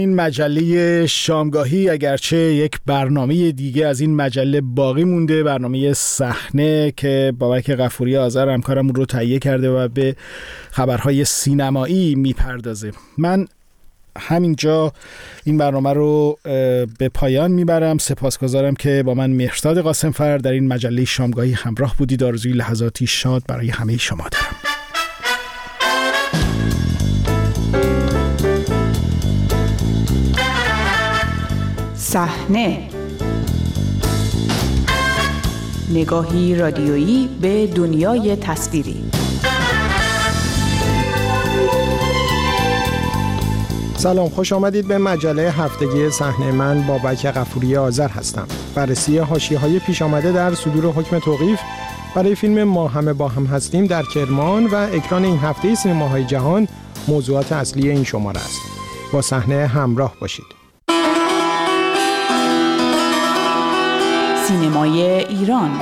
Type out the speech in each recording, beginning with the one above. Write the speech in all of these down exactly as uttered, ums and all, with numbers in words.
این مجله شامگاهی اگرچه یک برنامه دیگه از این مجله باقی مونده، برنامه صحنه که بابک غفوری آذر همکارمون رو تهیه کرده و به خبرهای سینمایی میپردازه. من همینجا این برنامه رو به پایان میبرم. سپاسگزارم که با من مهرداد قاسمفر در این مجله شامگاهی همراه بودید. آرزوی لحظاتی شاد برای همه شما دارم. صحنه، نگاهی رادیویی به دنیای تصویری. سلام، خوش آمدید به مجله هفتگی صحنه. من بابک غفوری آذر هستم. بررسی حاشیه‌های پیش آمده در صدور حکم توقیف برای فیلم ما همه با هم هستیم در کرمان و اکران این هفته سینماهای جهان موضوعات اصلی این شماره است. با صحنه همراه باشید. سینمای ایران.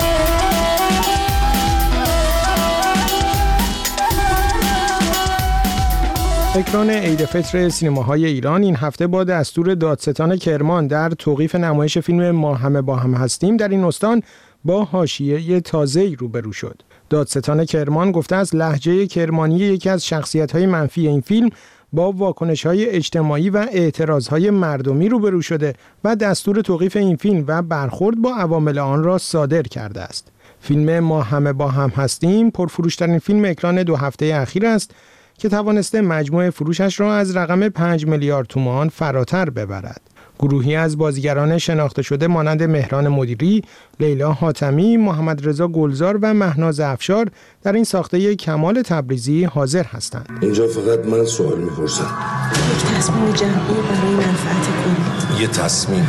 اکران عید فطر سینماهای ایران این هفته با دستور دادستان کرمان در توقیف نمایش فیلم ما همه با هم هستیم در این استان با حاشیه تازه‌ای روبرو شد. دادستان کرمان گفته است لهجه کرمانی یکی از شخصیت‌های منفی این فیلم با واکنش‌های اجتماعی و اعتراض‌های مردمی روبرو شده و دستور توقیف این فیلم و برخورد با عوامل آن را صادر کرده است. فیلم ما همه با هم هستیم پرفروش‌ترین فیلم اکران دو هفته اخیر است که توانسته مجموع فروشش را از رقم پنج میلیارد تومان فراتر ببرد. گروهی از بازیگران شناخته شده مانند مهران مدیری، لیلا حاتمی، محمد رضا گلزار و مهناز افشار در این ساخته کمال تبریزی حاضر هستند. اینجا فقط من سوال می‌پرسم. یک تصمیم جمعی برای منفعت کلی. یه تصمیم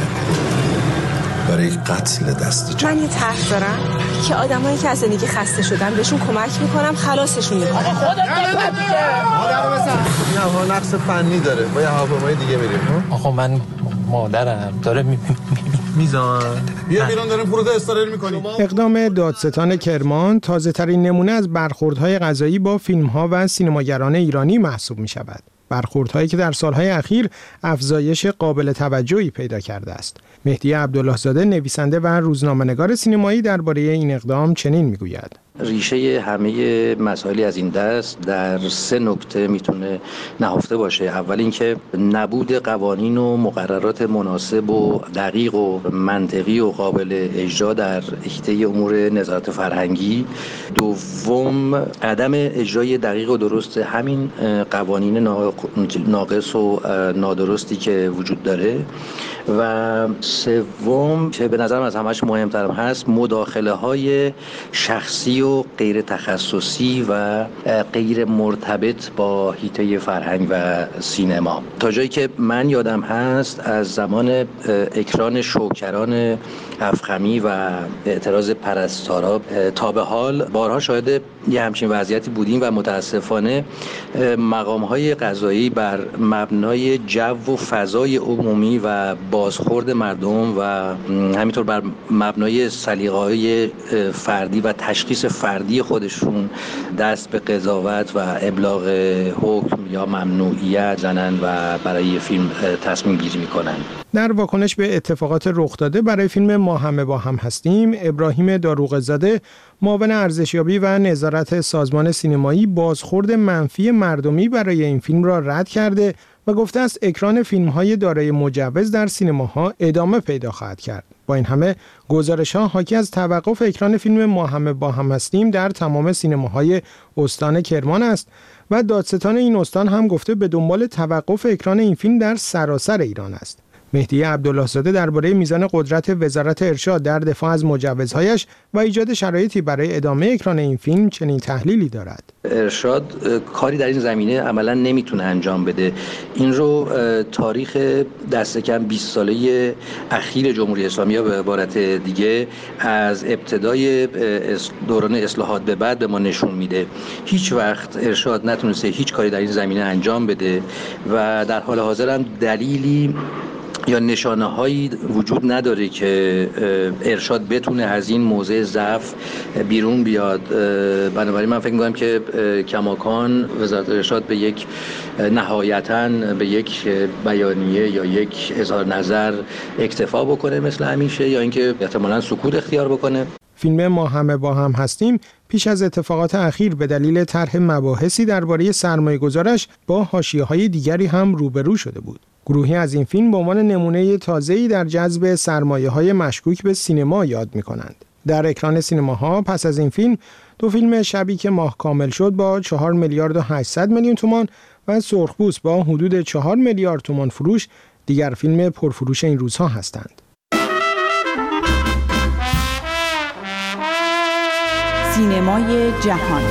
برای قتل دست جمعی. من یه طرح دارم که آدمایی که از زندگی خسته شدن بهشون کمک میکنم، خلاصشون میکنم. خودت دفعه دیگه مادر مثلا این هوا نقص فنی داره، با یه هواپیمای دیگه میریم. آخه من مادرم داره میزان بیا بیرون داریم فرود استراحت میکنیم. اقدام دادستان کرمان تازه ترین نمونه از برخوردهای قضایی با فیلم‌ها و سینماگران ایرانی محسوب می‌شود. برخوردهایی که در سالهای اخیر افزایش قابل توجهی پیدا کرده است. مهدی عبدالله زاده نویسنده و روزنامه‌نگار سینمایی درباره این اقدام چنین میگوید: ریشه همه مسائلی از این دست در سه نکته میتونه نهفته باشه. اول اینکه نبود قوانین و مقررات مناسب و دقیق و منطقی و قابل اجرا در حیطه امور نظارت فرهنگی. دوم عدم اجرای دقیق و درست همین قوانین ناقص و نادرستی که وجود داره. و سوم که به نظرم از همش مهمترم هست، مداخله های شخصی و غیر تخصصی و غیر مرتبط با حیطه فرهنگ و سینما. تا جایی که من یادم هست از زمان اکران شوکران افخمی و اعتراض پرستارا تا به حال بارها شاهد یه همچین وضعیتی بودیم و متاسفانه مقام‌های قضایی بر مبنای جو و فضای عمومی و بازخورد مردم و همینطور بر مبنای سلیقه‌های فردی و تشخیص فردی خودشون دست به قضاوت و ابلاغ حکم یا ممنوعیت زنن و برای فیلم تصمیم گیری میکنن. در واکنش به اتفاقات رخ داده برای فیلم ما همه با هم هستیم، ابراهیم داروغ‌زاده معاون ارزشیابی و نظارت سازمان سینمایی بازخورد منفی مردمی برای این فیلم را رد کرده و گفته است اکران فیلم‌های دارای مجوز در سینماها ادامه پیدا خواهد کرد. با این همه گزارش‌ها حاکی از توقف اکران فیلم ما همه با هم هستیم در تمام سینماهای استان کرمان است و دادستان این استان هم گفته به دنبال توقف اکران این فیلم در سراسر ایران است. مهدی عبدالله زاده درباره میزان قدرت وزارت ارشاد در دفاع از مجوزهایش و ایجاد شرایطی برای ادامه اکران این فیلم چنین تحلیلی دارد. ارشاد کاری در این زمینه عملا نمیتونه انجام بده. این رو تاریخ دست کم بیست ساله اخیر جمهوری اسلامی یا به عبارت دیگه از ابتدای دوران اصلاحات به بعد به ما نشون میده. هیچ وقت ارشاد نتونسته هیچ کاری در این زمینه انجام بده و در حال حاضر هم دلیلی یا نشانه هایی وجود نداره که ارشاد بتونه از این موضع ضعف بیرون بیاد. بنابراین من فکر می‌کنم که کماکان وزارت ارشاد به یک نهایتاً به یک بیانیه یا یک اظهار نظر اکتفا بکنه مثل همیشه، یا اینکه احتمالاً سکوت اختیار بکنه. فیلم ما همه با هم هستیم پیش از اتفاقات اخیر به دلیل طرح مباحثی درباره سرمایه‌گذارش با حاشیه‌های دیگری هم روبرو شده بود. گروهی از این فیلم به عنوان نمونه تازه‌ای در جذب سرمایه‌های مشکوک به سینما یاد می‌کنند. در اکران سینماها پس از این فیلم دو فیلم شبی که ماه کامل شد با چهار میلیارد و هشتصد میلیون تومان و سرخپوست با حدود چهار میلیارد تومان فروش دیگر فیلم پرفروش این روزها هستند. سینمای جهان.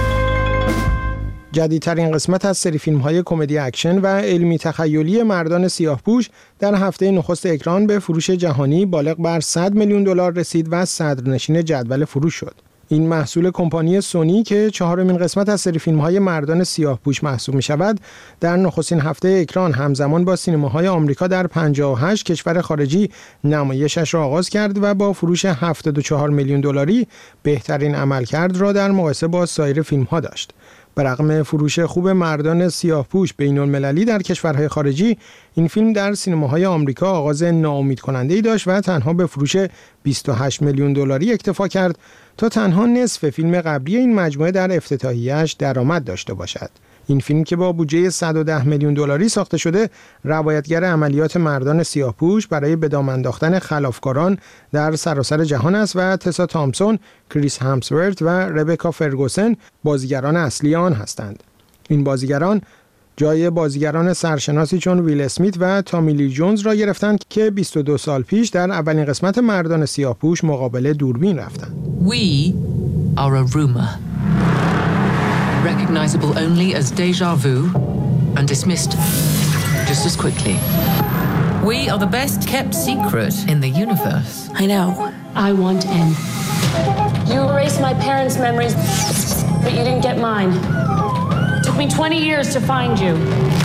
جدیدترین قسمت از سری فیلم‌های کمدی اکشن و علمی تخیلی مردان سیاه‌پوش در هفته نخست اکران به فروش جهانی بالغ بر صد میلیون دلار رسید و صدرنشین جدول فروش شد. این محصول کمپانی سونی که چهارمین قسمت از سری فیلم‌های مردان سیاه‌پوش محسوب می‌شود، در نخستین هفته اکران همزمان با سینماهای آمریکا در پنجاه و هشت کشور خارجی نمایشش را آغاز کرد و با فروش هفتاد و چهار میلیون دلاری بهترین عملکرد را در مقایسه با سایر فیلم‌ها داشت. برغم فروش خوب مردان سیاه‌پوش بین‌المللی در کشورهای خارجی، این فیلم در سینماهای آمریکا آغاز ناامیدکننده‌ای داشت و تنها به فروش بیست و هشت میلیون دلاری اکتفا کرد تا تنها نصف فیلم قبلی این مجموعه در افتتاحیه‌اش درآمد داشته باشد. این فیلم که با بودجه صد و ده میلیون دلاری ساخته شده، روایتگر عملیات مردان سیاه‌پوش برای به دام انداختن خلافکاران در سراسر جهان است و تسا تامسون، کریس همسورت و ربکا فرگوسن بازیگران اصلی آن هستند. این بازیگران جای بازیگران سرشناسی چون ویل اسمیت و تامی لی جونز را گرفتند که بیست و دو سال پیش در اولین قسمت مردان سیاه‌پوش مقابل دوربین رفتند. We are a rumor. Recognizable only as deja vu and dismissed just as quickly. We are the best kept secret in the universe. I know. I want in. You erased my parents' memories, but you didn't get mine. It took me twenty years to find you.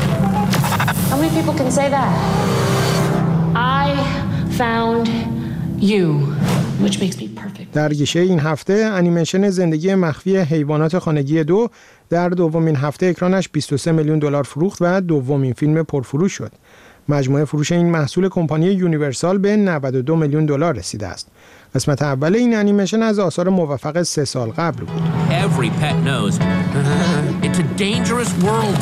How many people can say that? I found you, which makes me perfect. در گیشه این هفته انیمیشن زندگی مخفی حیوانات خانگی دو در دومین هفته اکرانش بیست و سه میلیون دلار فروخت و دومین فیلم پرفروش شد. مجموع فروش این محصول کمپانی یونیورسال به نود و دو میلیون دلار رسیده است. قسمت اول این انیمیشن از آثار موفق سه سال قبل بود. Every pet knows it's a dangerous world.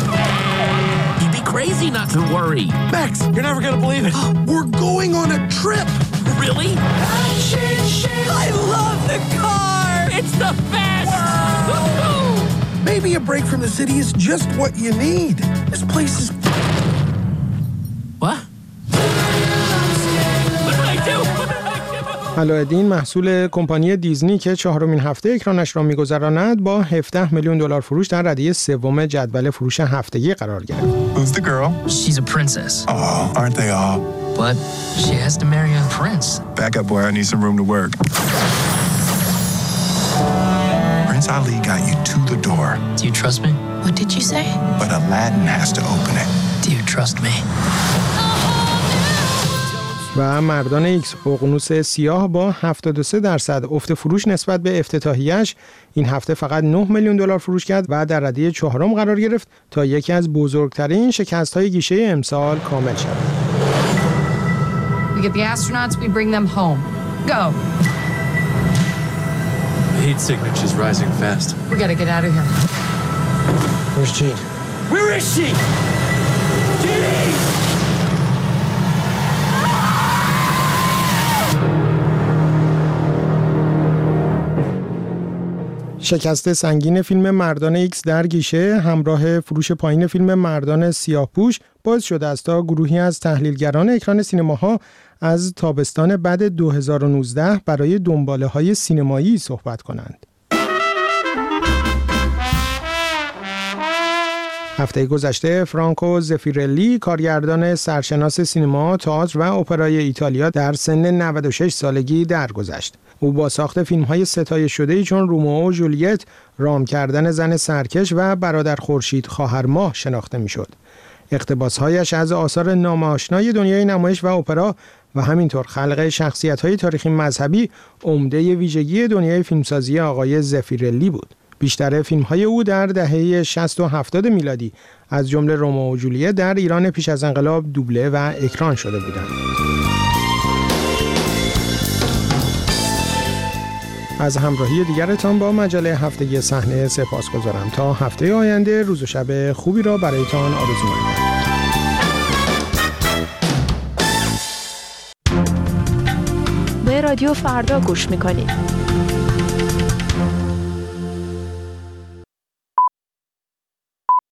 You'd be crazy not to worry. Max, you're never gonna believe it. We're going on a trip. Really? I love the car. It's the best. Maybe a break from the city is just what you need. This place is. What? What did I do? علایالدین محصول کمپانی دیزنی که چهارمین هفته اکرانش را می‌گذراند با هفده میلیون دلار فروش در ردیه سوم جدول فروش هفتگی قرار گرفت. Who's the girl? She's a princess. Oh, aren't they all? But she has to marry a prince. Back up, boy. I need some room to work. Prince Ali got you to the door. Do you trust me? What did you say? But Aladdin has to open it. Do you trust me? و مردان ایکس ققنوس سیاه با هفتاد و سه درصد افت فروش نسبت به افتتاحیه‌اش این هفته فقط نه میلیون دلار فروش کرد و در ردیه چهارم قرار گرفت تا یکی از بزرگترین شکست‌های گیشه امسال کامل شود. We get the astronauts, we bring them home. Go. The heat signature's rising fast. We gotta get out of here. Where's Jean? Where is she? Jean! شکست سنگین فیلم مردان ایکس در گیشه همراه فروش پایین فیلم مردان سیاه‌پوش باعث شده است تا گروهی از تحلیلگران اکران سینماها از تابستان بعد دو هزار و نوزده برای دنباله‌های سینمایی صحبت کنند. هفته گذشته فرانکو زفیرلی، کارگردان سرشناس سینما، تئاتر و اپرای ایتالیا در سن نود و شش سالگی درگذشت. او با ساخت فیلم‌های ستایش شده‌ای چون رومئو و جولیت، رام کردن زن سرکش و برادر خورشید خواهر ماه شناخته می‌شد. اقتباس‌هایش از آثار نام‌آشنای دنیای نمایش و اپرا و همینطور خلق شخصیت‌های تاریخی مذهبی عمده ویژگی دنیای فیلمسازی آقای زفیرلی بود. بیشتر فیلم‌های او در دهه شصت و هفتاد میلادی از جمله رومئو و جولیت در ایران پیش از انقلاب دوبله و اکران شده بودند. از همراهی دیگرتان با مجله هفتگی صحنه سپاسگزارم. تا هفته آینده روز و شب خوبی را برایتان آرزو می‌کنم. به رادیو فردا گوش می‌کنید.